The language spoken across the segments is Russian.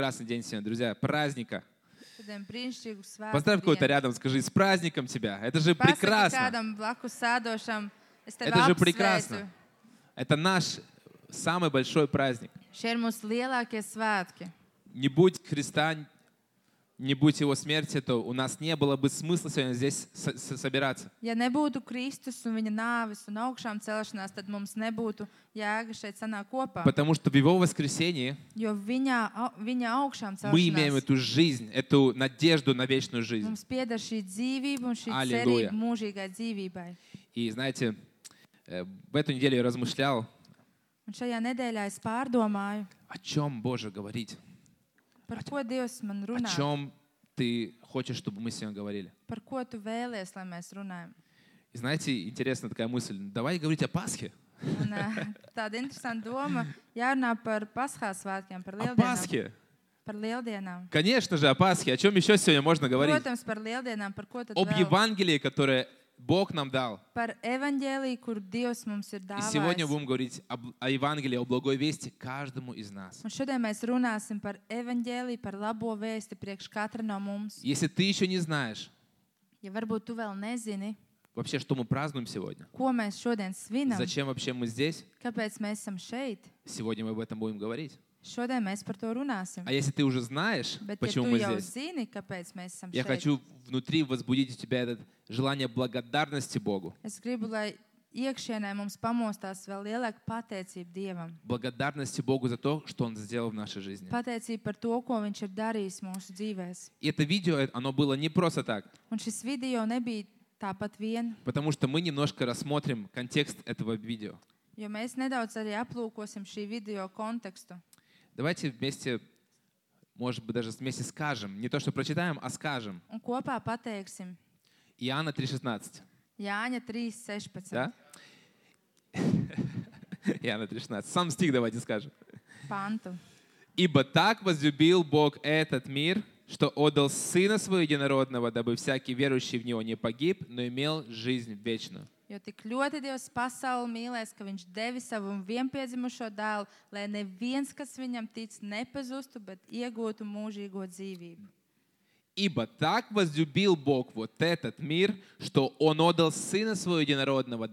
Прекрасный день сегодня, друзья, праздника. Šodien brīnišķīgu svētku Поздравь кого-то dienu. рядом, скажи, с праздником тебя. Это же Pasaki прекрасно. kādam blakus sēdošam, es tevi Это же apsveicu. прекрасно. Это наш самый большой праздник. Šie ir mūsu lielākie svētki. Не будь Христа, не будь Его смерти, то у нас не было бы смысла сегодня здесь собираться. Ja nebūtu Kristus un viņa nāves un augšām celšanās, tad mums nebūtu jēga šeit sanākt kopā. Потому что в Его воскресении Jo viņa augšām мы имеем celšanās эту жизнь, эту надежду на вечную жизнь. mums pieder šī dzīvība un šī Аллилуйя. cerība mūžīgai dzīvībai. И знаете, в эту неделю я размышлял, Un šajā nedēļā es pārdomāju, о чем Боже говорить, par ko Dievs man о runā, чем Ты хочешь, чтобы мы сегодня говорили. par ko Tu vēlies, lai mēs runājam. И знаете, интересная такая мысль. Давай говорить о Пасхе. Un, tāda interesanta doma jārunā par Paskās svētkiem, par О lieldienām. Пасхе. Par lieldienām. Конечно же, о Пасхе. О чем еще сегодня можно говорить? Protams, par lieldienām, par ko tad Об vēl? Евангелии, которое Бог нам дал. Par evaņģēliju, kur Dievs mums ir И сегодня dāvājis. будем говорить о Евангелии, о благой вести каждому из нас. Un šodien mēs runāsim par evaņģēliju, par labo vēsti priekš katra no mums. Если ты еще не знаешь, Ja varbūt tu vēl nezini, вообще, что мы празднуем сегодня, ko mēs šodien svinam, зачем вообще мы здесь, kāpēc mēs esam šeit, сегодня мы об этом будем говорить. šodien mēs par to runāsim. А если ты уже знаешь, Bet ja почему tu мы jau здесь, zini, kāpēc mēs esam я šeit, хочу внутри возбудить у тебя это желание благодарности Богу. es gribu, lai iekšienē mums pamostās vēl lielāka pateicība Dievam. Благодарности Богу за то, что Он сделал в нашей жизни. Pateicība par to, ko Viņš ir darījis mūsu dzīvēs. И это видео, оно было не просто так, Un šis video nebija tāpat vien, потому что мы немножко рассмотрим контекст этого видео. jo mēs nedaudz arī aplūkosim šī video kontekstu. Давайте вместе, может быть, даже вместе скажем, не то, что прочитаем, а скажем. Un kopā pateiksim Иоанна 3,16. Jāņa 3:16 Да? Иоанна 3,16. Сам стих давайте скажем. pantu. «Ибо так возлюбил Бог этот мир, что отдал Сына Своего Единородного, дабы всякий верующий в Него не погиб, но имел жизнь вечную». Jo tik ļoti Dievs pasauli mīlēs, ka Viņš devi savu vienpiedzimušo dēlu, lai neviens, kas Viņam tic, nepazustu, bet iegūtu mūžīgo dzīvību. «Ибо так возлюбил Бог вот этот мир, что Он отдал Сына Своего Единородного,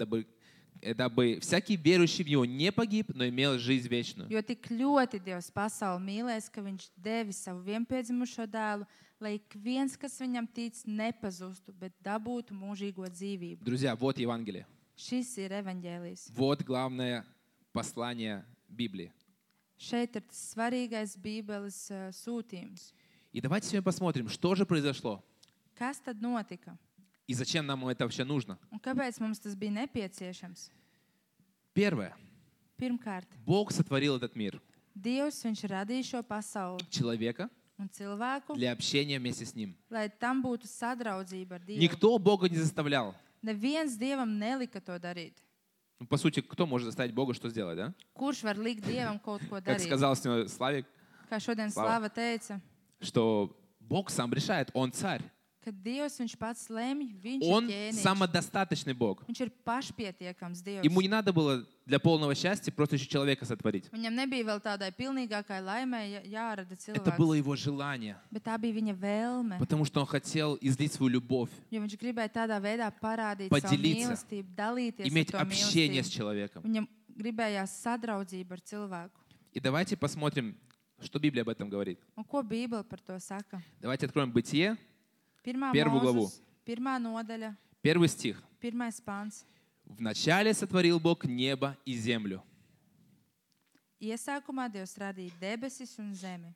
дабы всякий верующий в Него не погиб, но имел жизнь вечную». Jo tik ļoti Dievs pasauli mīlēs, ka Viņš devi savu vienpiedzimušo dēlu, lai ik viens, kas Viņam tic, nepazustu, bet dabūtu mūžīgo dzīvību. Друзья, вот Евангелие. Šis ir evaņģēlijs. Вот главное послание Библии. Šeit ir tas svarīgais Bībeles sūtījums. И давайте сегодня посмотрим, что же произошло Kas tad notika? и зачем нам это вообще нужно. Un kāpēc mums tas bija nepieciešams? Первое. Pirmkārt, Бог сотворил этот мир, Dievs, Viņš radīja šo pasauli человека, un cilvēku, для общения вместе с Ним. lai tam būtu sadraudzība ar Dievu. Никто Бога не заставлял. Neviens Dievam nelika to darīt. Ну, по сути, кто может заставить Бога что сделать, да? Kurš var likt Dievam kaut ko Как darīt? сказал сегодня Славик, Kā šodien Slava. Slava teica, что Бог сам решает, Он царь. ka Dievs, Viņš pats lemj, Viņš Он ir ķēniņš. самодостаточный Бог. Viņš ir pašpietiekams Dievs. Ему не надо было для полного счастья просто еще человека сотворить. Viņam nebija vēl tādai pilnīgākai laimai jārada Это было cilvēks, его желание, bet tā bija viņa vēlme, потому что он хотел излить свою любовь, jo viņš gribēja tādā veidā parādīt savu Поделиться, mīlestību, dalīties иметь ar to общение с mīlestību. человеком. Viņam gribējās sadraudzību ar cilvēku. И давайте посмотрим, что Библия об этом говорит. Un ko Bībele par to saka? Давайте откроем Бытие, Pirmā Первую главу. Mūzes, pirmā nodaļa, 1 стих. pirmais pants. «Вначале сотворил Бог небо и землю». Iesākumā Dievs radīja debesis un zemi.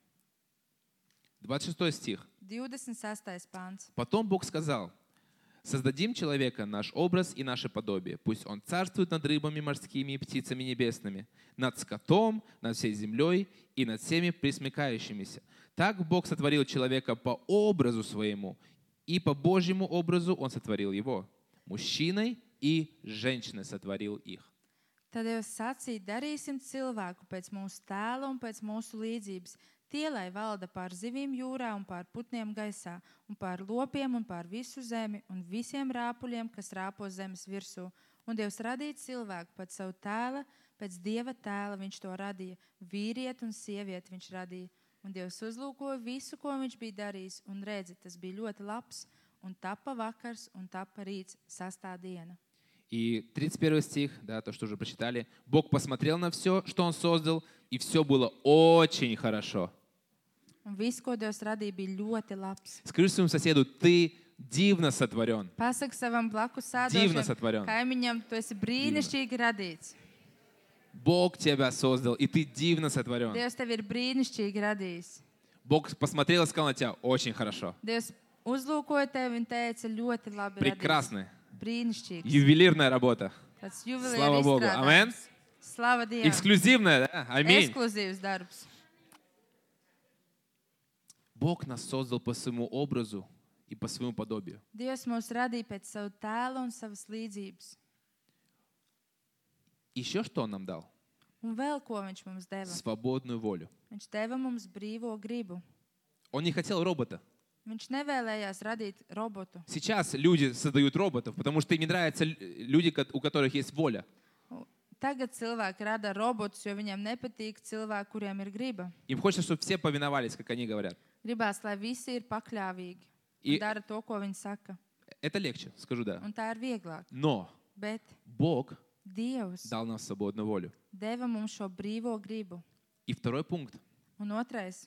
26 стих. 26. pants. «Потом Бог сказал: создадим человека наш образ и наше подобие. Пусть он царствует над рыбами морскими и птицами небесными, над скотом, над всей землей и над всеми пресмыкающимися. Так Бог сотворил человека по образу своему, и по Божьему образу Он сотворил его. Мужчиной и женщиной сотворил их». Tad Dievs sacīja, darīsim cilvēku pēc mūsu tēla un pēc mūsu līdzības. Tie, lai valda pār zivīm jūrā un pār putniem gaisā, un pār lopiem un pār visu zemi, un visiem rāpuļiem, kas rāpo zemes virsū. Un Dievs radīja cilvēku pēc savu tēla, pēc Dieva tēla viņš to radīja. Vīrieti un sievieti viņš radīja. Un Dievs uzlūkoja visu, ko viņš bija darījis, un redzi, tas bija ļoti labs, un tapa vakars, un tapa rīts, 6. diena. И 31 стих, да, то, что уже прочитали. Бог посмотрел на все, что Он создал, и все было очень хорошо. Un viss, ko Dievs radīja, bija ļoti labs. Скажи своему соседу, ты дивно сотворен. Pasaka savam blakus Дивно sēdošam сотворен. kaimiņam, tu esi brīnišķīgi radīts. Бог тебя создал, и ты дивно сотворен. Dievs tevi ir brīnišķīgi radījis. Бог посмотрел и сказал на тебя, очень хорошо. Dievs uzlūkoja tevi un teica, ļoti labi radīts. Прекрасно. Brīnišķīgs. Ювелирная работа. Tāds juvelieru Slava Bogu. izstrādājums. Amen. Slava Dievam. Эксклюзивная, да? Аминь. Ekskluzīvs darbs. Бог нас создал по своему образу и по своему подобию. Dievs mūs radīja pēc savu tēlu un savas līdzības. Еще что Он нам дал? Un vēl ko viņš mums deva? Свободную волю. Viņš deva mums brīvo gribu. Он не хотел робота. Viņš nevēlējās radīt robotu. Сейчас люди создают роботов, потому что им не нравятся люди, у которых есть воля. Tagad cilvēki rada robotus, jo viņiem nepatīk cilvēki, kuriem ir griba. Им хочется, чтобы все повиновались, как они говорят. Gribās, lai visi ir pakļāvīgi I- un dara to, ko viņi saka. Это легче, скажу да. Un tā ir vieglāk. Но Bet Бог Dievs дал нам свободную волю. deva mums šo brīvo gribu. И второй пункт. Un otrais.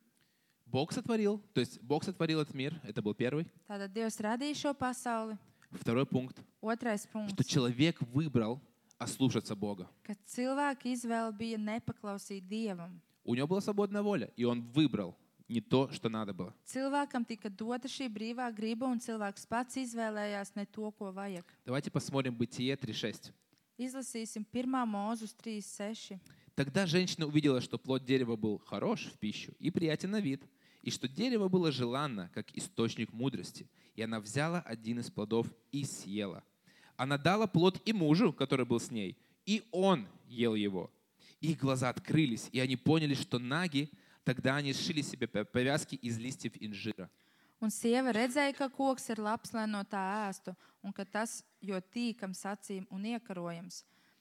Бог сотворил, то есть Бог сотворил этот мир, это был первый. Tātad Dievs radīja šo pasauli. Второй пункт, Otrais что punkts. человек выбрал ослушаться Бога. Ka cilvēka izvēle bija nepaklausīt Dievam. У него была свободная воля, и он выбрал не то, что надо было. Cilvēkam tika dota šī brīvā griba, un cilvēks pats izvēlējās ne to, ko vajag. Давайте посмотрим Бытие 3.6. Izlasīsim 1. Mūzus 3.6. Тогда женщина увидела, что плод дерева был хорош в пищу и приятен на вид, и что дерево было желанно, как источник мудрости. И она взяла один из плодов и съела. Она дала плод и мужу, который был с ней, и он ел его. Их глаза открылись, и они поняли, что наги. Тогда они сшили себе повязки из листьев инжира. Un sieva redzēja, ka koks ir labs, lai no tā ēstu, un ka tas jo tīkams acīm un iekarojams,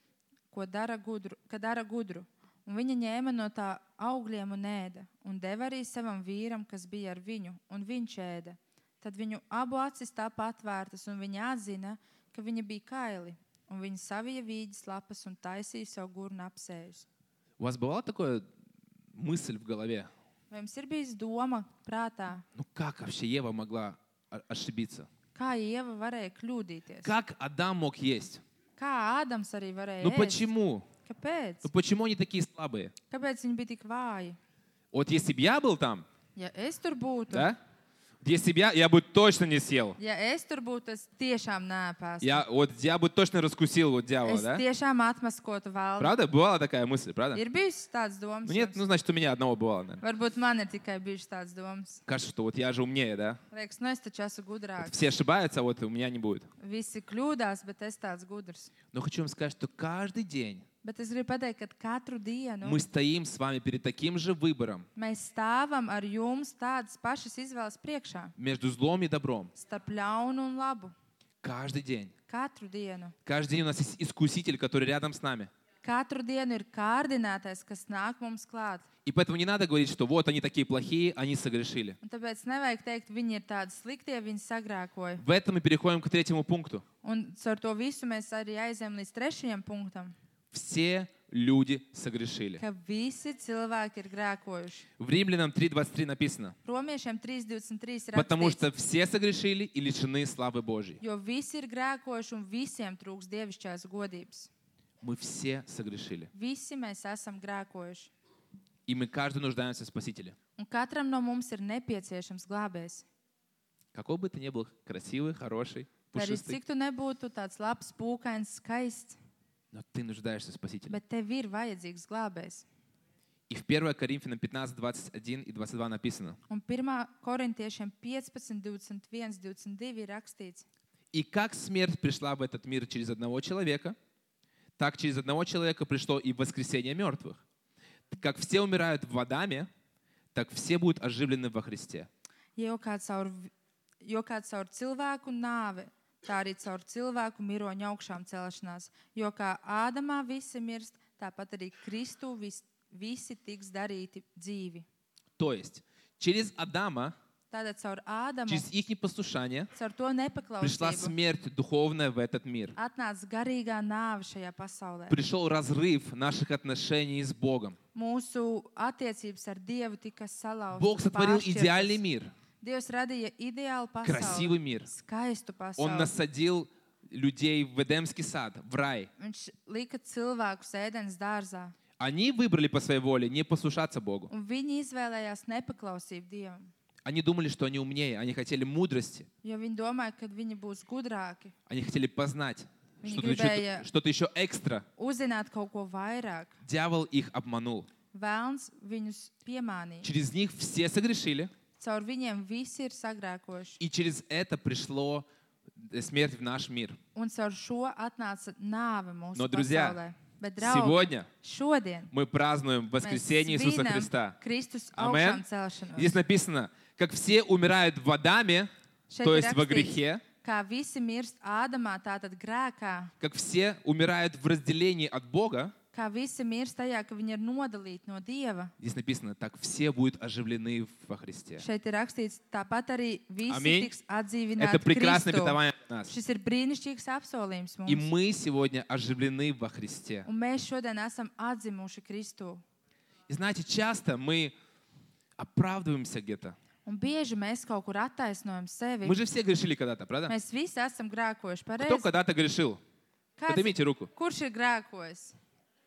ka dara gudru. Un viņa ņēma no tā augļiem un ēda, un deva arī savam vīram, kas bija ar viņu, un viņš ēda. Tad viņu abu acis tāpa atvērtas, un viņa atzina, ka viņa bija kaili, un viņa savija vīģes lapas un taisīja savu gurnu apsējus. У вас бывала такая мысль в голове? Vai jums ir bijis doma prātā, Ну как вообще Ева могла ошибиться? kā Ieva varēja kļūdīties? Как Адам мог есть? Kā Ādams arī varēja Ну ēst? почему? Kāpēc? Ну почему они такие слабые? Kāpēc viņi bija tik vāji? Вот если бы я был там, Ja es tur būtu, да? Если бы я бы точно не съел. ja es tur būtu, es tiešām neapēstu. Я бы точно раскусил вот дьявола, Es да? tiešām atmaskotu valdi. Правда? Бывала такая мысль, правда? Ir bijusi tāds domas. Ну нет, jums? ну значит у меня одного бывало, наверное. Varbūt man ir tikai bijušas tādas domas. Кажется, что вот я же умнее, да? Liekas, nu es taču esmu gudrāks. Все ошибаются, а вот у меня не будет. Visi kļūdās, bet es tāds gudrs. Но хочу вам сказать, что каждый день Bet es gribu pateikt, ka katru dienu мы стоим с вами перед таким же выбором mēs stāvam ar jums tādas pašas izvēles priekšā. между злом и добром. Starp ļaunu un labu. Каждый день. Katru dienu. Каждый день у нас есть искуситель, который рядом с нами. Katru dienu ir kārdinātais, kas nāk mums klāt. И поэтому не надо говорить, что вот они такие плохие, они согрешили. Un tāpēc nevajag teikt, viņi ir tādi sliktie, viņi sagrēkoja. В этом мы переходим к третьему пункту. Un ar to visu mēs arī aizējām līdz 3. punktam, Все люди согрешили. ka visi cilvēki ir grēkojuši. В Римлянам 3.23 написано: Romiešiem 3.23 ir «Потому rakstīts, что все согрешили и лишены славы Божьей». jo visi ir grēkojuši un visiem trūks dievišķās godības. Мы все согрешили. Visi mēs esam grēkojuši. И мы каждый нуждаемся в Спасителе. Un katram no mums ir nepieciešams glābējs. Какой бы ты ни был, красивый, хороший, Lai arī пушистый, cik tu nebūtu tāds labs, pūkains, skaists, но ты нуждаешься в Спасителе. bet tev ir vajadzīgs glābējs. И в 1 Коринфянам 15, 21 и 22 написано: Un 1. Korintiešiem 15, 21, 22 ir rakstīts, «И как смерть пришла в этот мир через одного человека, так через одного человека пришло и воскресение мертвых. Как все умирают в Адаме, так все будут оживлены во Христе». jo kāds caur cilvēku nāve, tā arī caur cilvēku miroņu augšām celšanās. Jo kā Ādamā visi mirst, tāpat arī Kristū visi tiks darīti dzīvi. То есть через Адама, Tātad caur Ādamu, через их непослушание caur to пришла nepaklausību, смерть духовная в этот мир. atnāca garīgā nāve šajā pasaulē. Пришел разрыв наших отношений с Богом. Mūsu attiecības ar Dievu tika Бог сотворил salauztas. идеальный мир, Dievs radīja ideālu красивый pasauli, мир. skaistu Он pasauli. насадил людей в Эдемский сад, в рай. Viņš lika cilvēkus ēdienas dārzā, Они выбрали по своей воле не послушаться Богу. un viņi izvēlējās nepaklausību Dievam. Они думали, что они умнее, они хотели мудрости, Jo viņi domāja, ka viņi būs gudrāki, они хотели познать Они что-то gribēja- что-то еще экстра. uzzināt kaut ko vairāk. Дьявол их обманул. Vēlns viņus piemānīja. Через них все согрешили, Caur viņiem visi ir sagrēkojuši. и через это пришло смерть в наш мир. Un caur šo atnāca nāve mūsu Но, друзья, pasaulē. Bet, draugi, Сегодня šodien мы празднуем mēs воскресение Иисуса svinam Христа. Kristus Amen. augšām celšanos. Здесь написано, как все умирают в Адаме, Šeit то ir есть во rakstīts, грехе, kā visi mirst Ādamā, tātad grēkā, как все умирают в разделении от Бога, kā visi mirst tajā, ka viņi ir nodalīti no Dieva. здесь написано, так все будут оживлены во Христе. Šeit ir rakstīts, tāpat arī visi Аминь. tiks atdzīvināti Это прекрасное Kristu. обетование от нас. Šis ir brīnišķīgs apsolījums И mums. мы сегодня оживлены во Христе. Un mēs šodien esam atzimuši Kristu. И знаете, часто мы оправдываемся где-то. Un bieži mēs kaut kur attaisnojam sevi. Мы же все грешили когда-то, правда? Mēs visi esam grēkojuši. Кто Pareizi? когда-то грешил? Поднимите руку. Kurš ir grēkojis?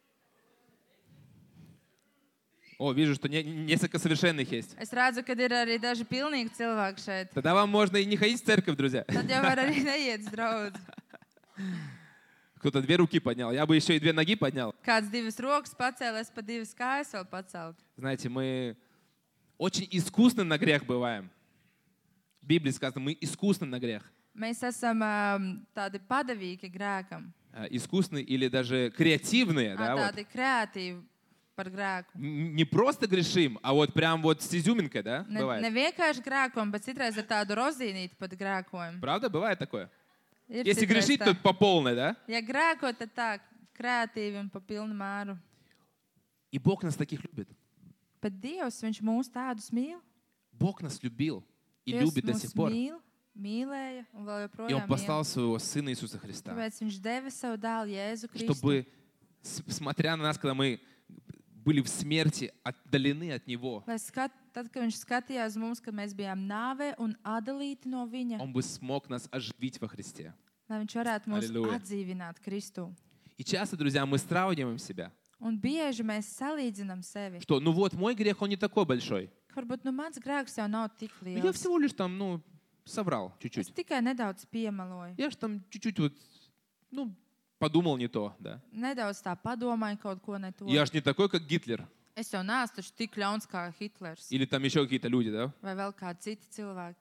О, вижу, что несколько совершенных есть. Es redzu, ka ir arī daži pilnīgi cilvēki šeit. Тогда вам можно и не ходить в церковь, друзья. Tad jau var arī neiet uz draugu. Кто-то 2 руки поднял. Я бы еще и 2 ноги поднял. Kāds 2 rokas pacēla, es pa 2 kājas vēl pacelt. Знаете, мы очень искусны на грех бываем. В Библии сказано, мы искусны на грех. Mēs esam tādi padavīgi grēkam. Искусны или даже креативные, да, вот. Tādi kreatīvi par grēku. Не просто грешим, а вот прям вот с изюминкой, да, Ne бывает. vienkārši grēkojam, bet citreiz ar tādu rozīnīti pat grēkojam. Правда, бывает такое? Ir Если citreiz грешить, tā. то по полной, да? Ja grēko, tad tā kreatīvi un pa pilnu mēru. И Бог нас таких любит. Bet Dievs, viņš mūs tādus mīl. Бог нас любил и Dievs любит до mūs сих пор. mīl, mīlēja un vēl И joprojām Он послал mīl. своего Сына Иисуса Христа, Tāpēc viņš deva savu dēlu Jēzu Kristu. чтобы, смотря на нас, когда мы были в смерти, отдалены от Него, Lai tad, kad viņš skatījās uz mums, kad mēs bijām nāvē un atdalīti no viņa, Он бы смог нас оживить во Христе. lai viņš varētu mūs Halleluja. atdzīvināt Kristu. И часто, друзья, мы сравниваем себя, Un bieži mēs salīdzinām sevi. что, ну вот, мой грех, он не такой большой. Varbūt mans grēks jau nav tik Я liels. всего лишь там, ну, соврал Es чуть-чуть. tikai nedaudz piemaloju. Я же там чуть-чуть вот, ну, подумал не то, да. Nedaudz tā padomāju kaut ko ne to. Я же не такой, как Гитлер. Es jau neesmu taču tik ļauns kā Hitlers Или там еще какие-то люди, да. vai vēl kādi citi cilvēki.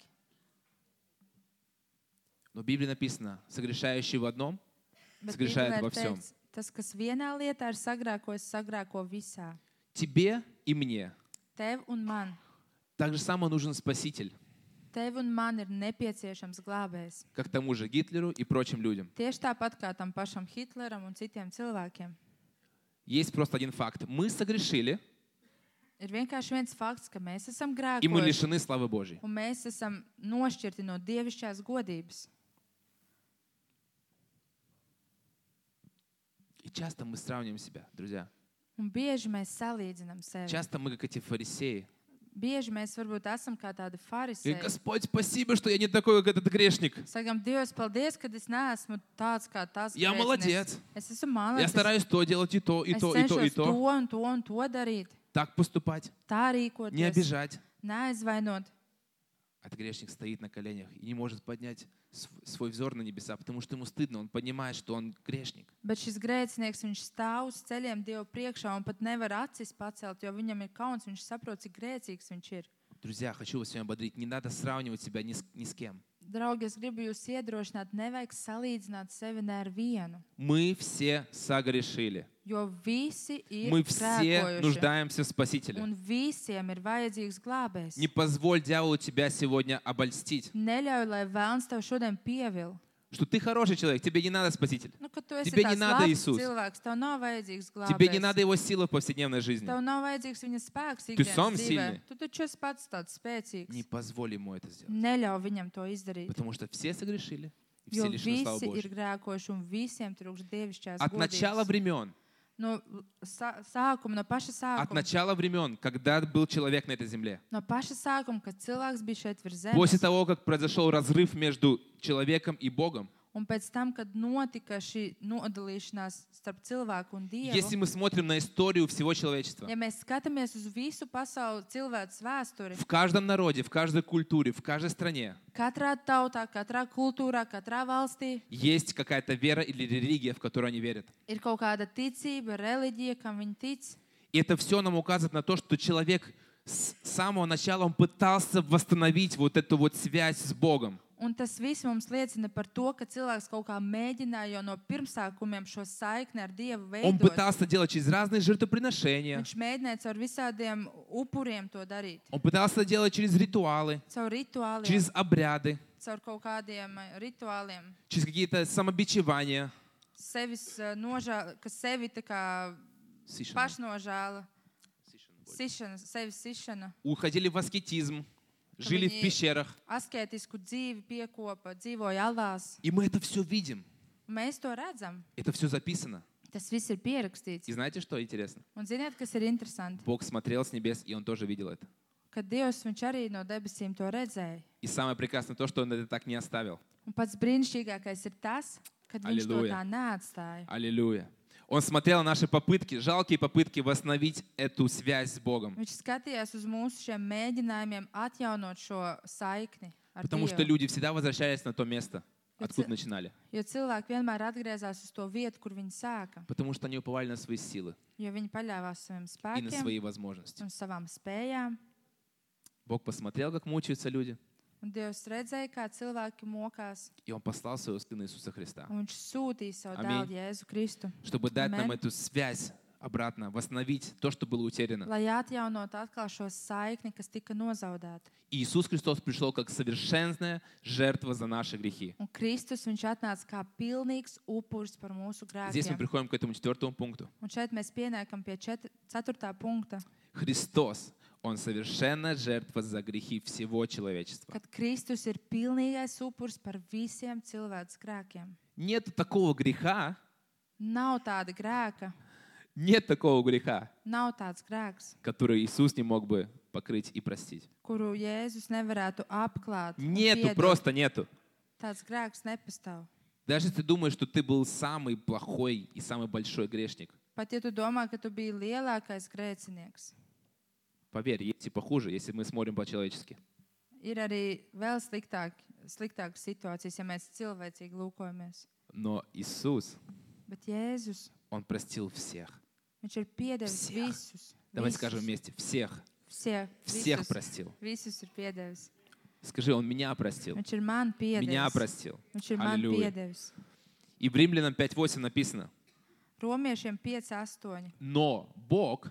Но в Библии написано, согрешающий в одном, Bet Sagriešājat Bībelē во ir всем. teikts, tas, kas vienā lietā ir sagrēkojis, sagrēko visā. тебе и мне. Tev un man. Так же само нужен Спаситель, Tev un man ir nepieciešams glābējs. как тому же Гитлеру и прочим людям. Tieši tāpat kā tam pašam Hitleram un citiem cilvēkiem. Есть просто один факт. Мы согрешили, Ir vienkārši viens fakts, ka mēs esam и мы grēkojuši лишены славы Божьей. un mēs esam nošķirti no dievišķās godības. И часто мы сравниваем себя, друзья. Un bieži mēs salīdzinām sevi. Часто мы, как эти фарисеи. Bieži mēs varbūt esam kā tādi И, farisēji. Господь, спасибо, что я не такой, как этот грешник. Sakam, Dievs, paldies, ka es neesmu tāds kā tas Я grēcinieks. молодец. Es esmu Я mākslinieks. стараюсь то делать, и то, и Es то, и то, и cenšos to то. un to un to darīt. Так поступать, Tā не rīkoties. обижать. Neaizvainot. Этот грешник стоит на коленях и не может поднять свой взор на небеса, потому что ему стыдно. Он понимает, что он грешник. Bet šis grēcinieks, viņš stāv uz ceļiem Dievu priekšā un pat nevar acis pacelt, jo viņam ir kauns, viņš saprot, cik grēcīgs viņš ir. Друзья, хочу вас сегодня ободрить. Не надо сравнивать себя ни с кем. Draugi, es gribu jūs iedrošināt, nevajag salīdzināt sevi ne ar vienu, Мы все согрешили. jo visi ir Мы все grēkojuši. нуждаемся в Спасителе. Un visiem ir vajadzīgs glābējs. Не позволь дьяволу тебя сегодня обольстить, Neļauj, lai vēlns tev šodien pievil, что ты хороший человек, тебе не надо Спаситель. Nu, ka tu esi Тебе не tāds надо labs Иисус. cilvēks, tev nav vajadzīgs Тебе не glābējs. надо Его сила в повседневной жизни. Tev nav vajadzīgs viņa spēks Tu сам ikdienas dzīvē. сильный. Tu taču esi pats tāds spēcīgs. Не позволь Ему это сделать. Neļauj viņam to izdarīt. Потому что все согрешили, и Jo все лишены славы visi ir Божьей. grēkoši un visiem trūkst dievišķās От начала godības. времен, No sākuma, no paša от sākuma. начала времен, когда был человек на этой земле, No paša sākuma, kad cilvēks bija šeit virs после zemes. того, как произошел разрыв между человеком и Богом, Un pēc tam, kad notika šī nodalīšanās starp cilvēku un если dievu, мы смотрим на историю всего человечества, ja mēs skatāmies uz visu pasauli cilvēces vēsturi, в каждом народе, в каждой культуре, в каждой стране katrā tautā, katrā kultūrā, katrā valstī есть какая-то вера или религия, в которую они верят. ir kaut kāda ticība, reliģija, kam viņi tic. И это все нам указывает на то, что человек с самого начала он пытался восстановить вот эту вот связь с Богом. Un tas viss mums liecina par to, ka cilvēks kaut kā mēģināja jau no pirmsākumiem šo saikni ar Dievu Он veidot. пытался делать через разные жертвоприношения, Viņš mēģināja caur visādiem upuriem to darīt. он пытался делать через ритуалы, Caur rituāliem, через обряды, caur kaut kādiem rituāliem. через какие-то самобичевания. Sevis nožēla, ka sevi tā kā pašnožēla, sišana, sevis sišana, Уходили в аскетизм, жили в пещерах. asketisku dzīvi piekopa, dzīvoja alās. И мы это все видим. Mēs to redzam. Это все записано. Tas viss ir pierakstīts. И знаете, что интересно? Un ziniet, kas ir interesanti? Бог смотрел с небес, и Он тоже видел это. Kad Dievs viņš arī no debesīm to redzēja. И самое прекрасное то, что Он это так не оставил. Un pats brīnišķīgākais ir tas, kad viņš to Аллилуйя. tā neatstāja. Аллилуйя. Он смотрел на наши попытки, жалкие попытки восстановить эту связь с Богом. Viņš skatījās uz mūsu šiem mēģinājumiem atjaunot šo saikni ar Потому что Dievu. люди всегда возвращались на то место, откуда начинали. Jo cilvēki vienmēr atgriezās uz to vietu, kur viņi sāka. Потому что они уповали на свои силы Jo viņi paļāvās saviem и на spēkiem свои возможности. un savām spējām. Бог посмотрел, как мучаются люди, Un Dievs redzēja, kā cilvēki mokās. и Он послал Своего Сына Иисуса Христа, Un viņš sūtīja savu Аминь. dēlu Jēzu Kristu, чтобы дать нам Amen. эту связь обратно, восстановить то, что было утеряно. lai atjaunotu atkal šo saikni, kas tika nozaudēta. И Иисус Христос пришел как совершенная жертва за наши грехи. Un Kristus viņš atnāca kā pilnīgs upuris par mūsu Здесь мы grēkiem. приходим к этому 4 пункту. Un šeit mēs pienākam pie 4. punkta, Христос, Он совершенная жертва за грехи всего человечества. kad Kristus ir pilnīgais upuris par visiem cilvēces grēkiem. Нет такого греха, Nav tāda grēka, нет такого греха, nav tāds grēks, который Иисус не мог бы покрыть и простить. kuru Jēzus nevarētu apklāt. un Нету, piedot. просто нету. Tāds grēks nepastāv. Даже если ты думаешь, что ты был самый плохой и самый большой грешник, Pat ja tu domā, ka tu biji lielākais grēcinieks, поверь, есть и похуже, если мы смотрим по-человечески. ir arī vēl sliktākas situācijas, ja mēs cilvēcīgi lūkojamies. Но Иисус, Bet Jēzus, Он простил всех. viņš ir piedevis Всех. visus. Давайте скажем вместе. Всех. Всех Всех простил. Visus ir piedevis. Скажи, Он меня простил. Viņš ir man Меня piedevis. простил. Viņš ir man Аллилуйя. piedevis. И в Римлянам 5:8 написано: Romiešiem 5:8. но Бог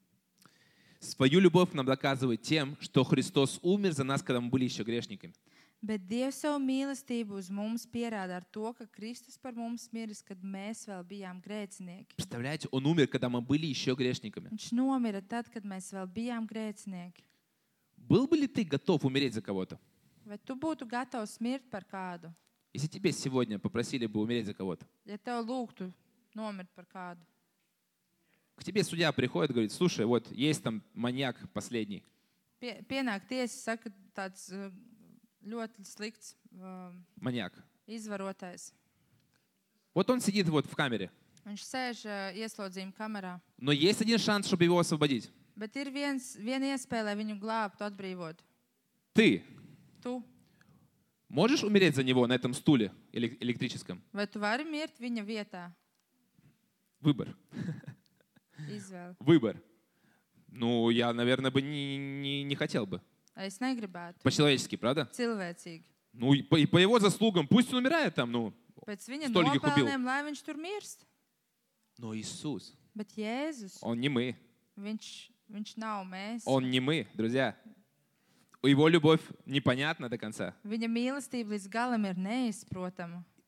свою любовь к нам доказывает тем, что Христос умер за нас, когда мы были еще грешниками. Bet Dievs savu mīlestību uz mums pierāda ar to, ka Kristus par mums miris, kad mēs vēl bijām grēcinieki. Представляете, Он умер, когда мы были еще грешниками. Viņš nomira tad, kad mēs vēl bijām grēcinieki. Был бы ли ты готов умереть за кого-то? Vai tu būtu gatavs mirt par kādu, Если тебе сегодня попросили бы умереть за кого-то, ja tev lūgtu nomirt par kādu? к тебе судья приходит и говорит: слушай, вот есть там маньяк последний. Pienāk tiesa, saka tāds ļoti slikts Маньяк. izvarotais. Вот он сидит вот в камере. Viņš sēž ieslodzījuma kamerā. Но есть один шанс, чтобы его освободить. Bet ir viena iespēja, lai viņu glābtu, atbrīvotu. Ты Tu можешь умереть за него на этом стуле электрическом? vai tu vari mirt viņa vietā? Выбор. Izvēle. Выбор. Ну, я, наверное, бы не хотел бы. Es negribētu. По-человечески, правда? Cilvēcīgi. Ну, и по его заслугам, пусть он умирает там, ну. Pēc viņa Stolīgi убил. nopelniem, lai viņš tur mirst. Но Иисус, Bet Jēzus, Он не мы. viņš nav mēs. Он не мы, друзья. Его любовь непонятна до конца. Viņa mīlestība līdz galam ir neizprotama.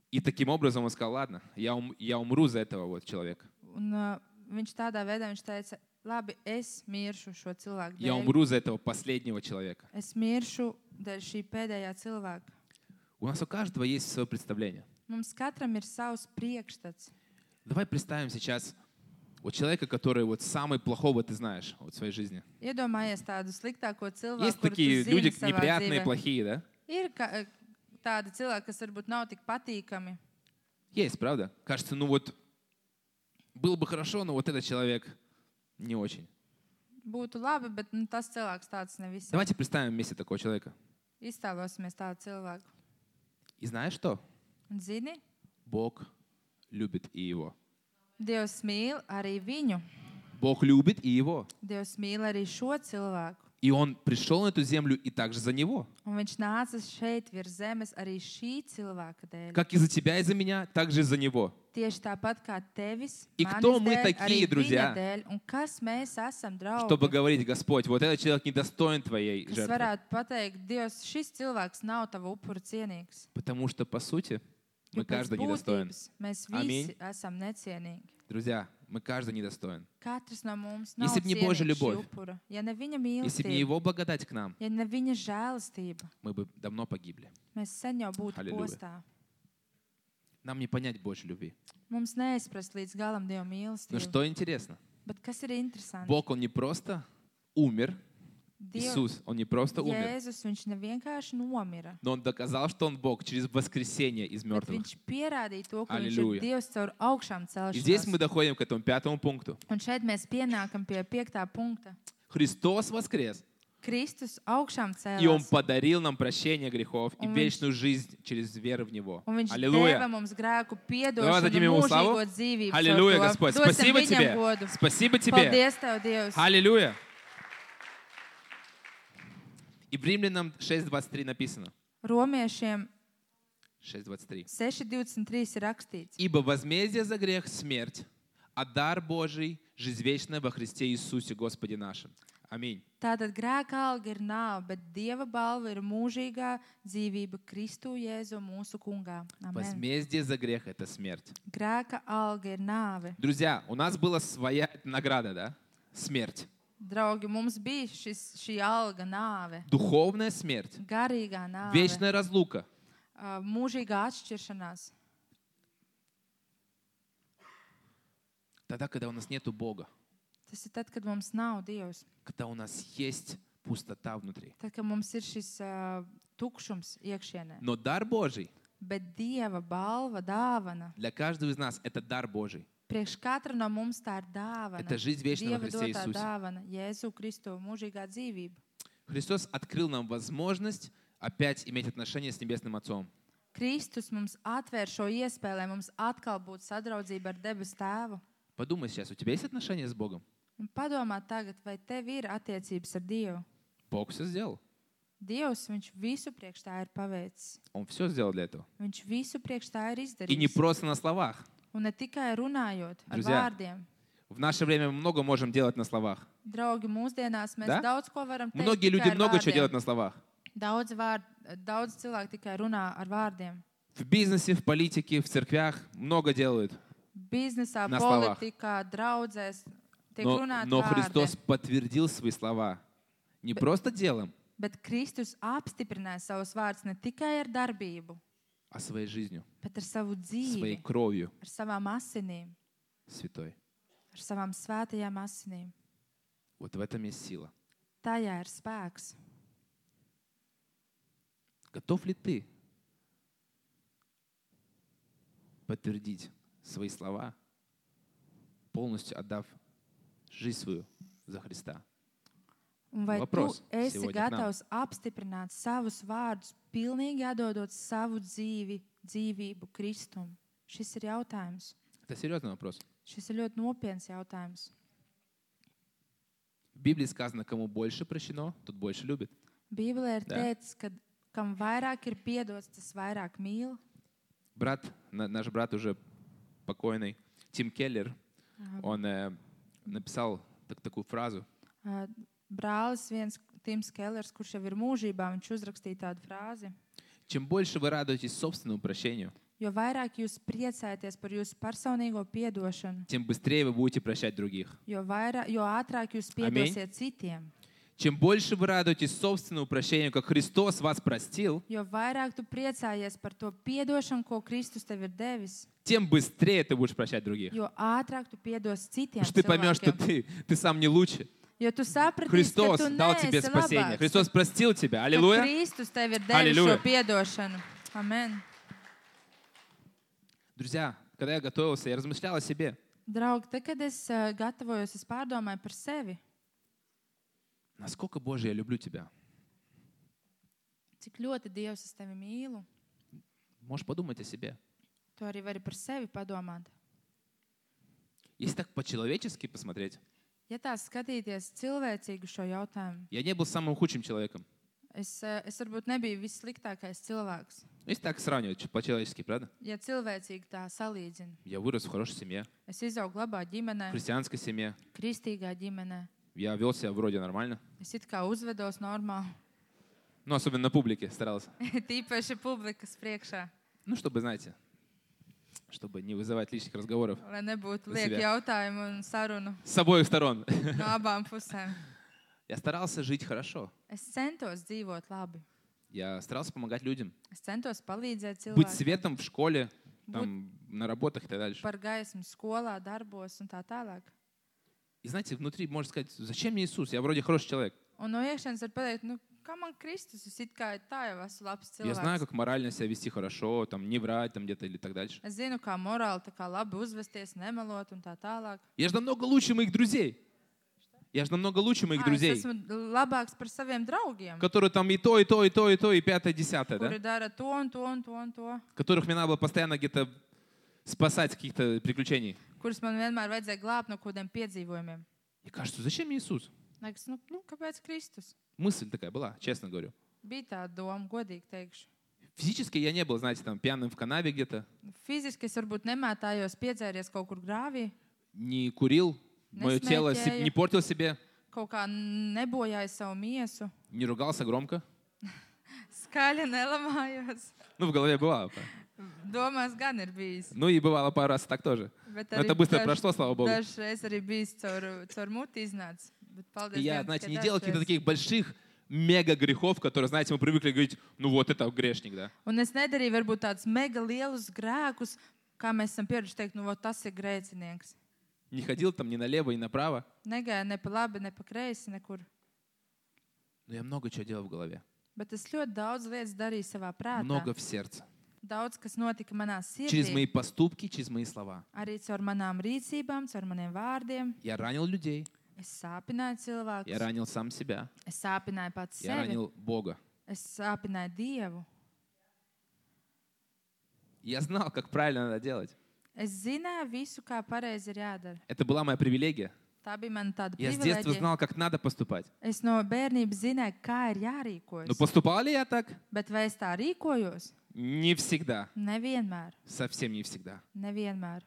И таким образом он сказал, ладно, я умру за этого вот человека. Un, viņš tādā veidā viņš teica, labi, es miršu šo cilvēku Я dēļ. умру за этого последнего человека. Es miršu dēļ šī pēdējā cilvēka. У нас у каждого есть свое представление. Mums katram ir savs priekšstats. Давай представим сейчас вот человека, который вот самый плохого ты знаешь вот в своей жизни. Iedomājies tādu sliktāko cilvēku, Есть kuru tu такие zini люди savā неприятные, dzīvē. плохие, да? Ir tādi cilvēki, kas varbūt nav tik patīkami. Есть, правда? Кажется, ну вот было бы хорошо, но вот этот человек не очень. Būtu labi, bet tas cilvēks tāds nevisam. Давайте представим вместе такого человека. Iztēlosimies tādu cilvēku. И знаешь что? Un zini, Бог любит и его. Dievs mīl arī viņu. Бог любит и его. Dievs mīl arī šo cilvēku. И он пришел на эту землю и также за него. Un viņš nāca šeit virs zemes arī šī cilvēka dēļ. Как и за тебя, и за меня, так же и за него. Tieši tāpat kā tevis, И manis кто мы dēļ, такие, arī друзья? viņa dēļ. Un kas mēs esam, draugi? Чтобы говорить, Господь, вот этот человек недостоин твоей Kas жертвы. varētu pateikt, Dievs, šis cilvēks nav tava upura cienīgs. Потому что, по сути, мы Jo pēc каждый недостоин. būtības mēs Аминь. visi esam necienīgi. Друзья, мы каждый недостоин. Katrs no mums nav Если б не Божья cienīgs šī любовь, upura. Ja ne viņa Если бы не mīlestība, его благодать к нам, ja ne viņa žēlastība, мы бы давно погибли. mēs sen jau būtu Halleluja. postā. Нам не понять Божьей любви. Mums neizprast līdz galam Dieva Но mīlestību. что интересно, Bet kas ir interesanti? Бог, Он не просто умер, Dievs, Иисус, Он не просто умер, Jēzus, viņš nevienkārši nomira, но Он доказал, что Он Бог через воскресение из bet мертвых. viņš pierādīja to, ka viņš Halleluja. ir Dievs caur augšām И здесь celšanos. мы доходим к этому пятому пункту. Un šeit mēs pienākam pie 5. punkta. Христос воскрес, Kristus augšām и Он cēlās, подарил нам прощение грехов и Он вечную жизнь через веру в Него. un viņš deva Аллилуйя! mums grēku Давай piedošanu дадим un Ему славу. mūžīgo dzīvību. caur Аллилуйя, to. Господь! Dosim Спасибо viņam Тебе! godu. Спасибо Тебе! Paldies Tev, Dievs! Аллилуйя! И в Римлянам 6.23 написано. Romiešiem 6.23. 6.23 ir rakstīts. Ибо возмездие за грех — смерть, а дар Божий — жизнь вечная во Христе Иисусе Господе нашим. Аминь. Tātad grēka alga ir nāve, bet Dieva balva ir mūžīgā dzīvība Kristu Jēzu mūsu kungā. Amen. Возмездие за грех — это смерть. Grēka alga ir nāve. Друзья, у нас была своя награда, да? Смерть. Draugi, mums bija šī alga nāve, Духовная смерть. garīgā nāve, Вечная разлука. mūžīgā atšķiršanās. Тогда, когда у нас нету Бога. Tas ir tad, kad mums nav Dievs. Когда у нас есть пустота внутри. Tad, kad mums ir šis tukšums iekšienē. Но дар Божий Bet Dieva balva, dāvana, для каждого из нас — это дар Божий. priekš katra no mums tā ir dāvana. Это жизнь вечная во Dieva Христе dotā Иисусе. dāvana, Jēzu Kristu mūžīgā dzīvība. Христос открыл нам возможность опять иметь отношения с Небесным Отцом. Kristus mums atvēr šo iespēju, lai mums atkal būtu sadraudzība ar debesu Tēvu. Подумай сейчас, у тебя есть отношения с Богом? Un padomā tagad, vai tev ir attiecības ar Dievu? Бог все сделал. Dievs, viņš visu priekš tā ir paveicis. Он все сделал для этого. Viņš visu priekš tā ir И не izdarījis. просто на словах. Un ne tikai runājot ar Друзья, vārdiem. В наше время мы много можем делать на словах. Draugi, mūsdienās mēs Да? daudz ko varam teikt Многие люди tikai ar много чего vārdiem. делают на словах. Daudz cilvēku tikai runā ar vārdiem. В бизнесе, в политике, в церквях много делают. Biznesā, На словах. politikā, draudzēs tiek runāts Но vārdi. Христос подтвердил свои слова не просто делом, Bet Kristus apstiprināja savus vārdus ne tikai ar darbību, а своей жизнью, bet ar savu своей dzīvi, кровью ar savām asinīm, святой. ar savām svētajām asinīm. Вот в этом есть сила. Tajā ir spēks. Готов ли ты подтвердить свои слова, полностью отдав жизнь свою за Христа? Un vai Вопрос tu esi сегодня к нам. gatavs apstiprināt savus vārdus, pilnīgi atdodot savu dzīvību Kristum? Šis ir jautājums. Это серьезный вопрос. Šis ir ļoti nopietns jautājums. В Библии сказано, кому больше прощено, тот больше любит. Bībelē ir Да. teikts, ka kam vairāk ir piedots, tas vairāk mīl. Наш брат уже покойный, Тим Келлер, он написал такую фразу. Brālis viens, Tims Kellers, kurš jau ir mūžībā, viņš uzrakstīja tādu frāzi. Чем больше вы радуетесь собственному прощению, jo vairāk jūs priecājaties par jūsu personīgo piedošanu, тем быстрее вы будете прощать других. jo ātrāk jūs piedosiet citiem. Чем больше вы радуетесь собственному прощению, как Христос вас простил, Jo vairāk tu priecājies par to piedošanu, ko Kristus tev ir devis, тем быстрее ты будешь прощать других. jo ātrāk tu piedos citiem Потому что ты поймешь, что cilvēkiem. ты сам не лучше. Jo tu sapratīsi, ka Христос tu дал тебе neesi спасение. labāks. Христос простил тебя. Ka Аллилуйя. Kristus tev ir devis Halleluja. šo piedošanu. Amen. Друзья, когда я готовился, я размышлял о себе. Draugi, tad, kad es gatavojos, es pārdomāju par sevi. Насколько, Боже, я люблю тебя. Cik ļoti Dievs es tevi mīlu. Можешь подумать о себе. Tu arī vari par sevi padomāt. Если так по-человечески посмотреть, Ja tā skatīties cilvēcīgi šo jautājumu, я не был самым худшим человеком. es varbūt nebiju vissliktākais cilvēks. Если так сравнивать по-человечески, правда? Ja cilvēcīgi tā salīdzina. Я вырос в хорошей семье, Es izaugu labā в ģimenē, христианской семье. kristīgā ģimenē. Я вел себя вроде нормально. Es it kā uzvedos normāli. Ну, особенно на публике старался. Tīpaši publikas priekšā, Ну, чтобы, знаете, чтобы не вызывать лишних разговоров lai nebūtu Uz lieki sevi. jautājumu un sarunu с обоих сторон. no abām pusēm. Я старался жить хорошо. Es centos dzīvot labi. Я старался помогать людям. Es centos palīdzēt Быть cilvēkiem светом в школе, там, на работах и так дальше. par gaismu skolā, darbos un tā tālāk. И знаете, внутри можно сказать, зачем мне Иисус? Я вроде хороший человек. Un no iekšienes var pateikt, nu, kā man Kristus, es it kā tā jau esmu labs Я знаю, cilvēks. как морально себя вести хорошо, там, не врать там где-то или так дальше. Es zinu, kā morāli tā kā labi uzvesties, nemelot un tā tālāk. Я же намного лучше моих друзей. Я же намного лучше моих Es друзей, esmu labāks par saviem draugiem, которые там и то, и то, и то, и то, и пятое, десятое, да? kuri dara to un to un to un to, Которых мне надо было постоянно где-то спасать от каких-то приключений. kurus man vienmēr vajadzēja glābt no kādiem piedzīvojumiem. И кажется, зачем мне Иисус? Liekas, nu, kāpēc Kristus? Мысль такая была, честно говорю. Bija tā doma, godīgi teikšu. Физически я не был, знаете, там пьяным в канаве где-то, Fiziski es varbūt nemētājos piedzēries kaut kur grāvī, не курил, мое тело Несмēķēju. не портил себе, kaut kā nebojāju savu miesu, не ругался громко. skaļi nelamājos. Ну, в голове бывало. Domās gan ir bijis. Ну и бывало пару раз так тоже. Bet Но это быстро прошло, слава Богу. Dažreiz arī bijis caur muti iznācis. Bet paldies И я, Dievam, знаете, ka не делал каких-то dažreiz. таких больших мега грехов, которые, знаете, мы привыкли говорить, ну вот это грешник, да. Un es nedarīju varbūt tādus mega lielus grēkus, kā mēs esam pieraduši teikt, nu, vot tas ir grēcinieks. Не ходил там ни налево, ни направо. Negāju ne pa labi, ne pa kreisi, nekur. Но я много чего делал в голове. Bet es ļoti daudz lietas darīju savā prātā. Много в сердце. Daudz, kas notika manā Через мои sirdī. поступки, через мои слова. Arī caur manām rīcībām, caur maniem vārdiem. Я ранил людей, Es sāpināju я cilvēkus. ранил сам себя, Es sāpināju pats я sevi. ранил Бога. Es sāpināju Dievu. Я знал, как правильно надо делать. Es zināju visu, kā pareizi ir jādara. Это была моя привилегия. Tā bija mana tāda Я с детства privilēģija. знал, как надо поступать. Es no bērnības zināju, kā ir Но jārīkojas. поступал ли я так? Bet vai es tā rīkojos? Не всегда. Nevienmēr. Совсем не всегда. Nevienmēr.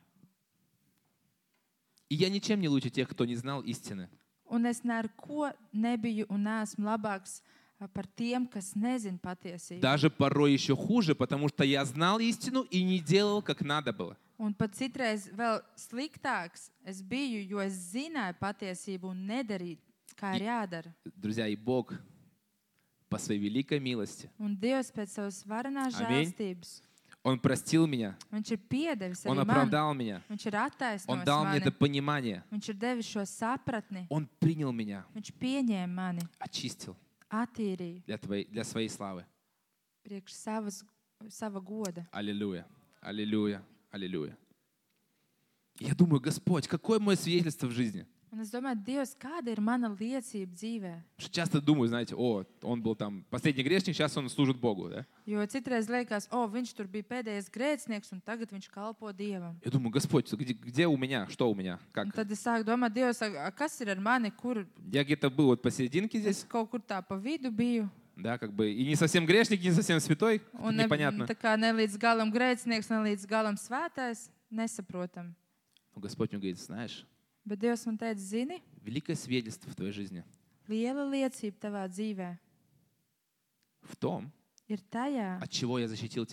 И я ничем не лучше тех, кто не знал истины. Un es neko nebiju un neesmu labāks par tiem, kas nezina patiesību. Даже порой еще хуже, потому что я знал истину и не делал, как надо было. Un pat citreiz vēl sliktāks es biju, jo es zināju patiesību un nedarīju, kā ir jādara. Друзья, и Бог по своей великой милости, Un Dievs pēc savas varenās Amen. žēlstības, Он простил меня, Viņš ir piedevis Он arī man. оправдал меня, Viņš ir Он attaisnojis дал мне это mani. понимание, Viņš ir devis šo sapratni. Он принял меня, Viņš pieņēma mani, очистил attīrīja для своей славы. priekš sava goda. Аллилуйя, аллилуйя, аллилуйя. Я думаю, Господь, какое мое свидетельство в жизни? Un es domāju, Dievs, kāda ir mana liecība dzīvē? Потому что часто думаю, знаете, он был там последний грешник, сейчас он служит Богу, да? Jo citreiz liekas, viņš tur bija pēdējais grēcinieks, un tagad viņš kalpo Dievam. Я думаю, Господь, где у меня, что у меня, Un как? tad es sāku domāt, Dievs, kas ir ar mani, kur Я где-то был вот посерединке es здесь, kaut kur tā pa vidu biju. да, как бы, и не совсем грешник, и не совсем святой, Un непонятно. tā kā ne līdz galam grēcinieks, ne līdz galam svētais, nesaprotam. Но Господь мне говорит, знаешь, Bet Dievs man teica, zini, великое свидетельство в твоей жизни liela liecība tavā dzīvē в том, ir tajā, от чего я защитил тебя.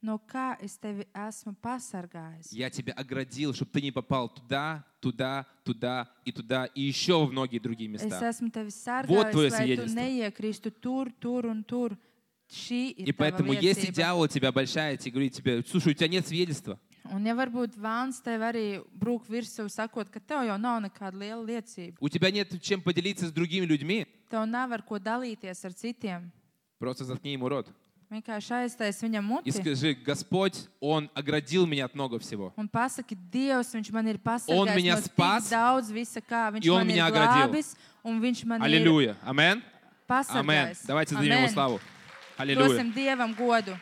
no kā es tevi esmu pasargājis. Я тебя оградил, чтобы ты не попал туда, туда, туда и туда, и еще в многие другие Es места. esmu tevi Вот твое sargājis, lai tu свидетельство. neiekristu tur, tur un tur. Šī И ir tava поэтому, если liecība. дьявол тебя обольщает и говорит тебе, слушай, у тебя нет свидетельства, Un ja varbūt Vāns tev arī brūk virsū, sakot, ka tev jau nav nekāda liela liecība. у тебя нет чем поделиться с другими людьми, Tev nav ar ko dalīties ar citiem. просто заткни ему рот. Vienkārši aiztais viņam И muti скажи, Господь, Он оградил меня от много всего. un pasaki, Dievs, viņš man ir Он pasargājis меня no spас, tik daudz visa kā. и Viņš он man ir меня оградил. glābis un viņš man ir Аллилуйя. Амен. Амен. pasargājis. Давайте дадим ему Amen. славу. Аллилуйя. Dosim Dievam godu.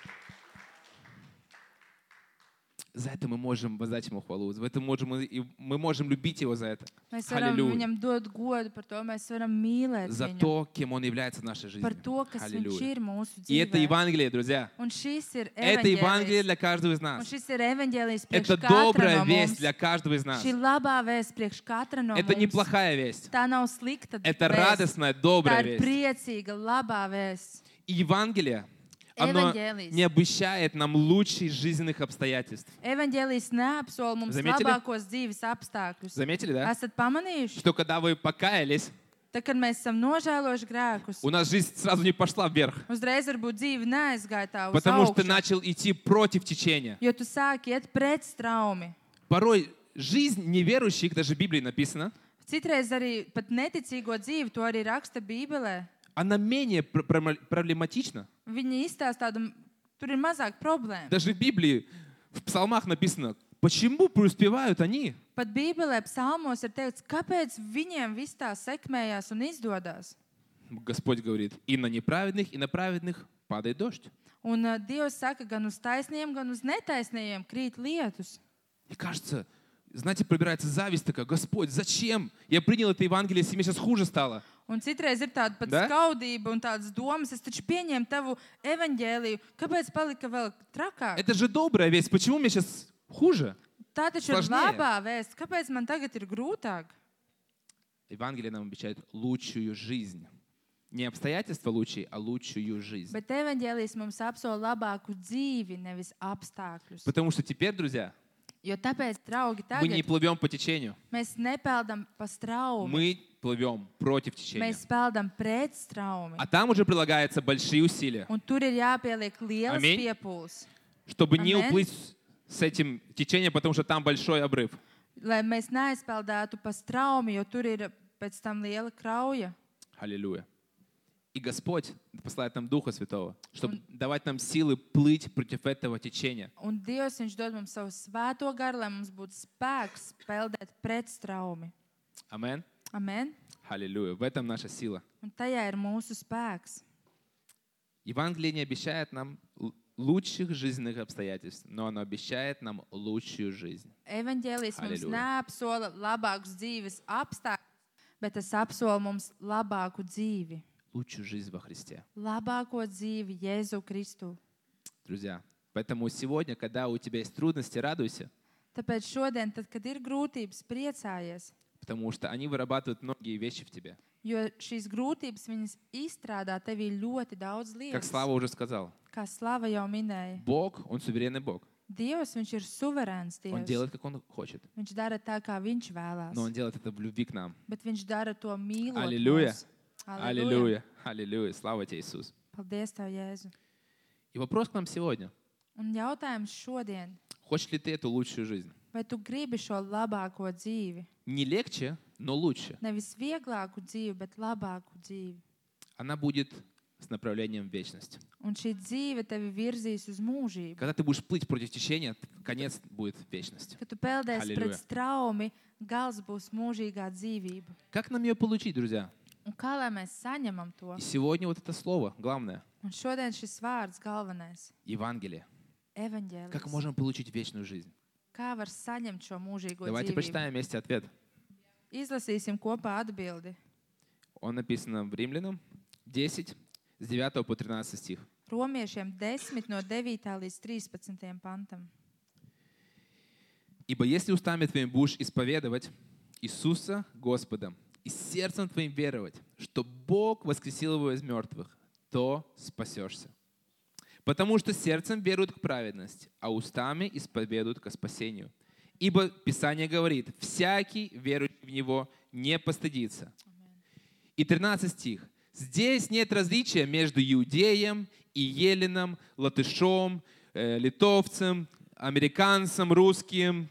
За это мы можем воздать ему хвалу. За это мы можем любить его за это. Mēs varam Halleluja. viņam dot godu par to, mēs varam mīlēt За viņu. то, кем он является в нашей Par жизни. to, kas viņš Halleluja. ir mūsu И это dzīvē. Евангелие, друзья. Un šis ir Это Евангелие evaņģēlijs. для каждого из Un нас. šis ir evaņģēlijs priekš Это katra добрая no весть mums. для каждого из нас. Šī labā vēsts priekš katra no Это не mums. плохая весть. Tā nav slikta Это vēsts. радостная, Tā добрая ir весть. priecīga, labā vēsts. И Евангелие, оно Evaņģēlijs. не обещает нам лучших жизненных обстоятельств. Evaņģēlijs neapsola mums Заметили? labākos dzīves apstākļus. Заметили, да? Esat pamanījuši? Что когда вы покаялись, Tad, kad mēs esam nožēlojuši grēkus, у нас жизнь сразу не пошла вверх. uzreiz varbūt dzīve neaizgāja tā uz Потому что ты augšu. начал идти против течения. Jo tu sāki iet pret straumi. Порой жизнь неверующих, даже в Библии написано, Citreiz arī pat neticīgo dzīvi, to arī raksta Bībelē. она менее проблематична. Viņi izstāsta tādu, tur ir mazāk problēmu. Даже в Библии, в псалмах написано, почему преуспевают они? Pat Bībelē psalmos ir teikts, kāpēc viņiem viss tā sekmējās un izdodās. Господь говорит, и на неправедных, и на праведных падает дождь. Un Dievs saka, gan uz taisniem, gan uz netaisniem krīt lietus. И кажется, знаете, пробирается зависть такая, Господь, зачем? Я принял это Евангелие, если мне сейчас хуже стало. Un citreiz ir tāda pat Da? skaudība un tādas domas, es taču pieņēmu tavu evaņģēliju, kāpēc palika vēl trakāk? Это же добрая весть, почему мне сейчас хуже? Tā taču ir sложнее. labā vēsts, kāpēc man tagad ir grūtāk? Евангелие нам обещает лучшую жизнь. Не обстоятельства лучшие, а лучшую жизнь. Bet evaņģēlijs mums apsola labāku dzīvi, nevis apstākļus. Потому что теперь, друзья, Jo tāpēc, draugi, мы не tagad плывем по течению. mēs nepeldam pa straumi, Мы плывем против течения. mēs peldam pret straumi. А там уже прилагаются большие усилия, Un tur ir jāpieliek liels Amen. piepūles, чтобы не Amen. уплыть с этим течением, потому что там большой обрыв. lai mēs neaizpeldētu pa straumi, jo tur ir pēc tam liela krauja. Аллилуйя. И Господь посылает нам Духа Святого, чтобы давать нам силы плыть против этого течения. Un Dievs, viņš dod mums savu svēto garu, lai mums būtu spēks peldēt pret straumi. Амен. Amen. Аллилуйя. В этом наша сила. Un tajā ir mūsu spēks. Евангелие не обещает нам лучших жизненных обстоятельств, но оно обещает нам лучшую жизнь. Evaņģēlijs mums Halleluja. neapsola labākus dzīves apstākļus, bet tas apsola mums labāku dzīvi. Лучшую жизнь во Христе. Labāko dzīvi Jēzu Kristu. Друзья, поэтому сегодня, когда у тебя есть трудности, радуйся, Tāpēc šodien, tad, kad ir grūtības, priecājies, потому что они вырабатывают многие вещи в тебе. jo šīs grūtības viņas izstrādā tevī ļoti daudz Как lietas. Слава уже сказал, Kā Slava jau minēja, Бог, Он суверенный Бог. Dievs, viņš ir suverēns Он Dievs. делает, как Он хочет, Viņš dara tā, kā viņš vēlās, но Он делает это в любви к нам. bet viņš dara to mīlot Halleluja. mūs. Аллилуйя. Аллилуйя. Слава тебе, Иисус. Paldies, Tev, Jēzu. И вопрос к нам сегодня. Un jautājums šodien, Хочешь ли ты эту лучшую жизнь? vai tu gribi šo labāko dzīvi? Не легче, но лучше. Nevis vieglāku dzīvi, bet labāku dzīvi. Она будет с направлением в вечность. Un šī dzīve tevi virzīs uz mūžību. Когда ты будешь плыть против течения, конец будет вечность. Kad tu peldēsi Halleluja. pret straumi, gals būs mūžīgā dzīvība. Как нам ее получить, друзья? Un kā lai mēs saņemam to? И сегодня вот это слово, главное, Un šodien šis vārds galvenais Евангелие. - evaņģēlijs. Как можем получить вечную жизнь? Kā var saņemt šo mūžīgo Давайте dzīvību? прочитаем вместе ответ. Izlasīsim kopā atbildi. Он написан в Римлянам 10, с 9 по 13 стих. Romiešiem 10 no 9. līdz 13. pantam. «Ибо если устами твоими будешь исповедовать Иисуса Господом и сердцем твоим веровать, что Бог воскресил его из мертвых, то спасешься. Потому что сердцем веруют к праведности, а устами исповедуют ко спасению. Ибо Писание говорит, всякий, верующий в Него, не постыдится. И 13 стих. Здесь нет различия между иудеем и еленом, латышом, литовцем, американцем, русским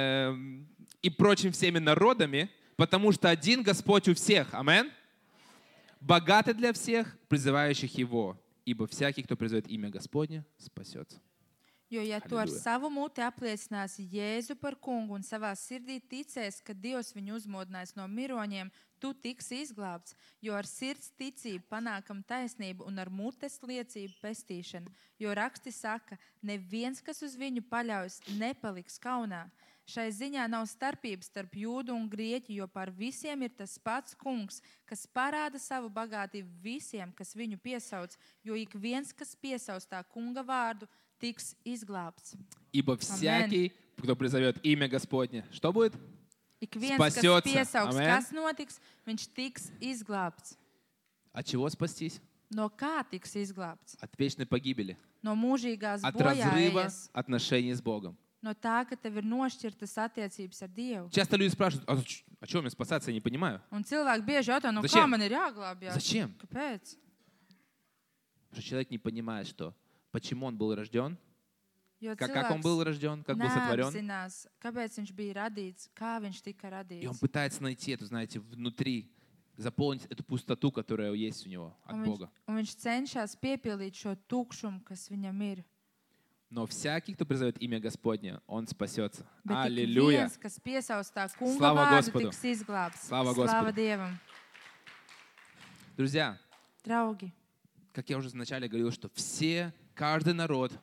и прочим всеми народами, потому что один Господь у всех. Амин. Богатый для всех, призывающих Его, ибо всякий, кто призывает имя Господне, спасется. Jo, ja tu ar Halleluja. savu muti apliecināsi Jēzu par kungu un savā sirdī ticēsi, ka Dievs viņu uzmodinājis no miroņiem, tu tiksi izglābts, jo ar sirds ticību panākam taisnību un ar mutes liecību pestīšanu. Jo raksti saka, neviens, kas uz viņu paļaujas, nepaliks kaunā. Šai ziņā nav starpības starp jūdu un grieķu, jo par visiem ir tas pats kungs, kas parāda savu bagātību visiem, kas viņu piesauc, jo ik viens, kas piesauc tā kunga vārdu, tiks izglābts. Ибо всякий, кто призовет имя Господне, что будет? Ik viens, Spasется. kas piesauks, Amen. kas notiks, viņš tiks izglābts. От чего спастись? No kā tiks izglābts? От вечной погибели. No mūžīgās От разрыва bojāejas, отношений с Богом. no tā, ka tev ir nošķirtas attiecības ar Dievu. Часто люди спрашивают, а что мне спасаться, я не понимаю. Un cilvēki bieži jautā, no Zачем? kā man ir jāglābjas? Зачем? Kāpēc? Потому что человек не понимает, что почему он был рожден, Jo как он был рожден, как был сотворен. neapzinās, kāpēc viņš bija radīts, kā viņš tika И он radīts. пытается найти эту, знаете, внутри, заполнить эту пустоту, которая есть у него от Бога. Un viņš cenšas piepildīt šo tukšumu, kas viņam ir. Но всякий, кто призовет имя Господне, он спасется. Bet tik Аллилуйя! viens, kas piesauc tā kunga Slava vārdu, Gospodu. tiks izglābts. Slava Gospodu. Slava Dievam. Друзья, Draugi, как я уже вначале говорил, что каждый народ,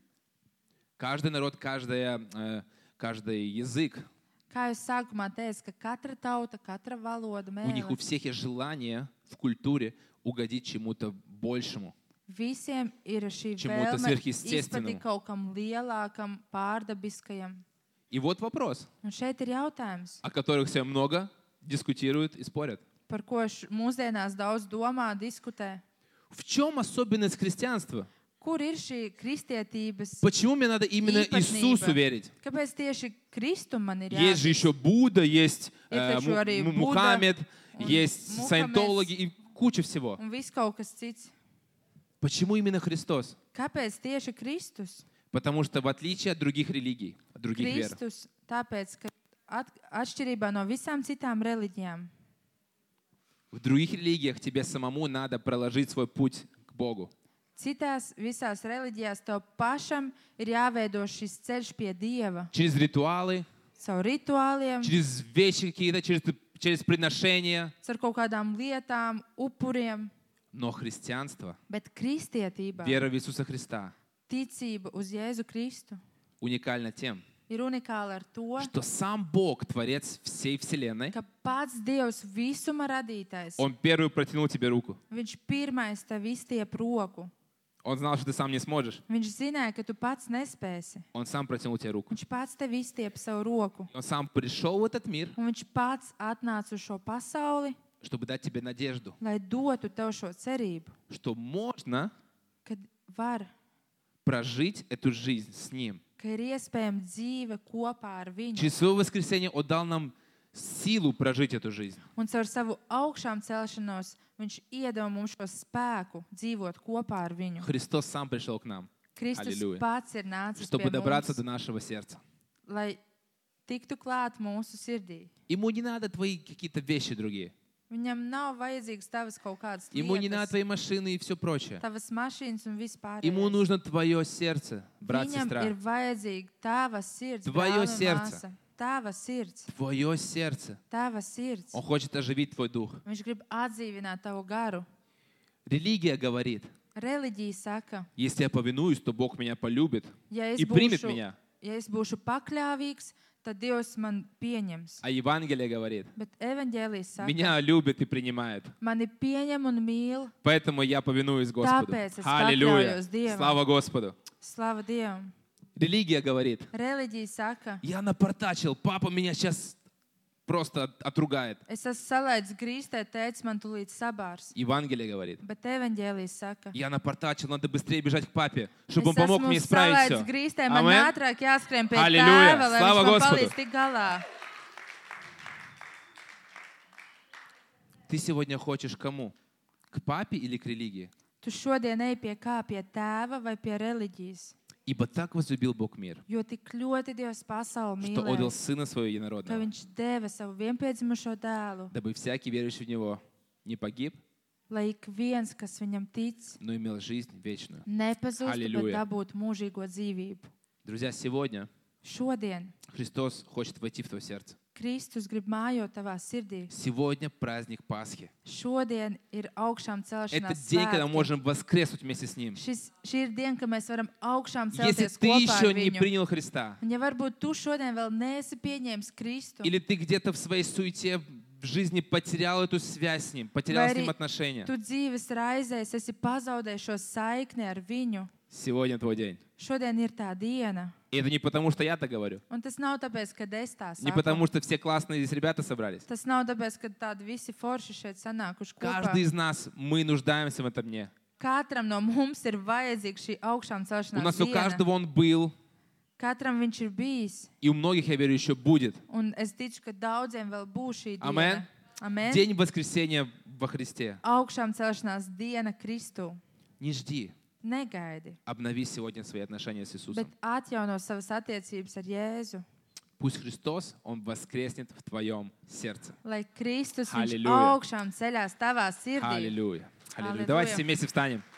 каждый язык, kā jūs sākumā teicat, ka katra tauta, katra valoda, у них у mēlis, всех есть желание в культуре угодить чему-то большему. visiem ir šī Čemu-то vēlme sverhistieственному. izpatīt kaut kam lielākam, pārdabiskajam. И вот вопрос, Un šeit ir jautājums, о которых все много дискутируют и спорят. par ko mūsdienās daudz domā, diskutē. В чем особенность христианства? Kur ir šī kristietības? Почему мне надо именно Īpatnība. Иисусу верить? Kāpēc tieši Kristum man ir Есть же jātic? еще Будда, есть Ir taču arī Buda Мухаммед, un есть Muhameds. саентологи и куча всего. Un viss kaut kas cits. Почему именно Христос? Kāpēc tieši Kristus? Потому что в отличие от других религий, от других вер, Kristus, tāpēc, ka atšķirībā no visām citām reliģijām, в других религиях тебе самому надо проложить свой путь к Богу. citās visās reliģijās tev pašam ir jāveido šis ceļš pie Dieva. Через ритуалы, Caur rituāliem, через вещи какие-то, через приношения. caur kaut kādām lietām, upuriem, Но христианство, bet kristietība, вера в Иисуса Христа ticība uz Jēzu Kristu уникальна тем, ir unikāla ar to, что сам Бог, Творец всей Вселенной, ka pats Dievs visuma radītājs, Он первый протянул тебе руку. viņš pirmais tev izstiep roku. Он знал, что ты сам не сможешь. Viņš zināja, ka tu pats nespēsi. Он сам протянул тебе руку. Viņš pats tev izstiep savu roku. Он сам пришел в этот мир, Un viņš pats atnāca uz šo pasauli, чтобы dать тебе надежду, lai dotu tev šo cerību, что можно kad var, прожить эту жизнь с Ним. ka ir iespējama dzīve kopā ar viņu. Через свое воскресение Он дал нам силу прожить эту жизнь. Un caur savu augšām celšanos viņš iedeva mums šo spēku dzīvot kopā ar viņu. Христос сам пришел к нам, Kristus Halleluja. pats ir nācis чтобы pie добраться mums, до нашего сердца. lai tiktu klāt mūsu sirdī. Ему не надо твои какие-то вещи другие. Viņam nav vajadzīgs tavas kaut kādas Ему не надо lietas, твои машины и все прочее. tavas mašīnas un vispār. Ему нужно твое сердце, брат, Viņam сестра. ir vajadzīga tava sirds, Tvoje brāl un сердце. māsa. Tava sirds, Твое сердце. tava sirds. Он хочет оживить твой дух. Viņš grib atdzīvināt tavu garu. Религия говорит, Reliģija saka, если я повинуюсь, то Бог меня полюбит ja es и примет būšu, меня. ja es būšu pakļāvīgs, tad Dievs man pieņems. А Евангелие говорит, Bet evaņģēlijs saka, меня любит и принимает. mani pieņem un mīl, Поэтому я повинуюсь Господу. Tāpēc es Аллилуйя! pakļaujos Dievam. Слава Господу! slava Dievam. Религия говорит, Reliģija saka, я напортачил, папа меня сейчас просто отругает. Es esmu salaidis grīstē, tētis man tūlīt sabārs. Евангелие говорит. Bet evaņģēlijas saka, Я напортачил, надо быстрее бежать к папе, чтобы он es помог esmu мне исправить salaidis все. grīstē, man Amen. ātrāk jāskrien pie Halleluja. tēva, lai Slava viņš man Господу. palīdz tik galā. Ты сегодня хочешь кому? К папе или к религии? Tu šodien ej pie kā, pie tēva vai pie reliģijas, Ибо так возлюбил Бог мир, jo tik ļoti Dievs pasauli что отдал mīlēja, Сына Своего ka Единородного, viņš deva savu vienpiedzimušo dēlu, дабы всякий верующий в Него не погиб, lai ik viens, kas viņam tic, но имел жизнь вечную. nepazustu, bet Halleluja. dabūtu mūžīgo dzīvību. Друзья, сегодня Šodien Христос хочет войти в твое сердце. Kristus grib mājot tavā sirdī. Сегодня праздник Пасхи. Šodien ir augšām Это celšanās день, когда мы svētki. можем воскреснуть вместе с Ним. Šī ir diena, kad mēs varam augšām Если celties ты kopā еще ar не viņu. принял Христа, Un ja varbūt tu šodien vēl neesi pieņēmis Kristu, или ты где-то в своей суете в жизни потерял эту связь с Ним, потерял с Ним Vai arī отношения, tu dzīves raizēs esi pazaudējis šo saikni ar viņu, сегодня твой день. šodien ir tā diena. И это не потому, что я так говорю, Un tas nav tāpēc, ka es tā не saku. потому, что все классные здесь ребята собрались. Tas nav tāpēc, ka tādi visi forši šeit sanākuši kopā. Каждый из нас, мы нуждаемся в этом дне. Katram no mums ir vajadzīga šī augšām У celšanās нас у diena. каждого он был, Katram viņš ir bijis. и у многих, я верю, еще будет. Un es ticu, ka daudziem vēl būs šī diena. Amen. Amen. День воскресения во Христе. Augšām celšanās diena Kristu. Не жди. Negaidi, Обнови сегодня свои отношения с bet Иисусом. atjauno savas attiecības ar Jēzu. Пусть Христос, Он воскреснет в твоем сердце. Lai Kristus viņš Halleluja. augšām ceļās tavā sirdī. Аллилуйя. Аллилуйя. Аллилуйя. Давайте все вместе встанем.